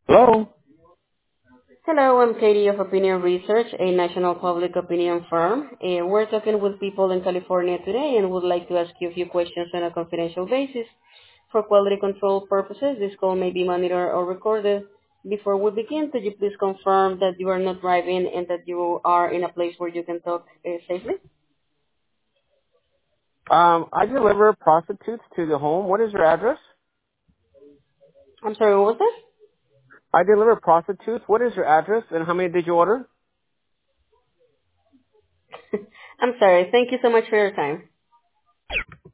Hello. Hello, I'm Katie of Opinion Research, a national public opinion firm. We're talking with people in California today and would like to ask you a few questions on a confidential basis. For quality control purposes, this call may be monitored or recorded. Before we begin, could you please confirm that you are not driving and that you are in a place where you can talk safely? I deliver prostitutes to the home. What is your address? I'm sorry, what was I deliver prostitutes. What is your address and how many did you order? that? I'm sorry. Thank you so much for your time.